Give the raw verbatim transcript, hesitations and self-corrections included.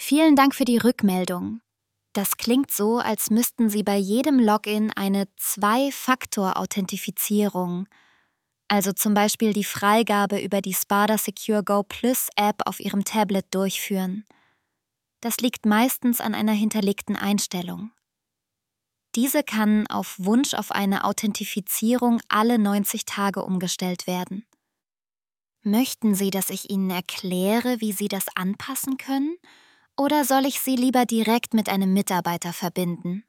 Vielen Dank für die Rückmeldung. Das klingt so, als müssten Sie bei jedem Login eine Zwei-Faktor-Authentifizierung, also zum Beispiel die Freigabe über die Spada Secure Go Plus App auf Ihrem Tablet durchführen. Das liegt meistens an einer hinterlegten Einstellung. Diese kann auf Wunsch auf eine Authentifizierung alle neunzig Tage umgestellt werden. Möchten Sie, dass ich Ihnen erkläre, wie Sie das anpassen können? Oder soll ich Sie lieber direkt mit einem Mitarbeiter verbinden?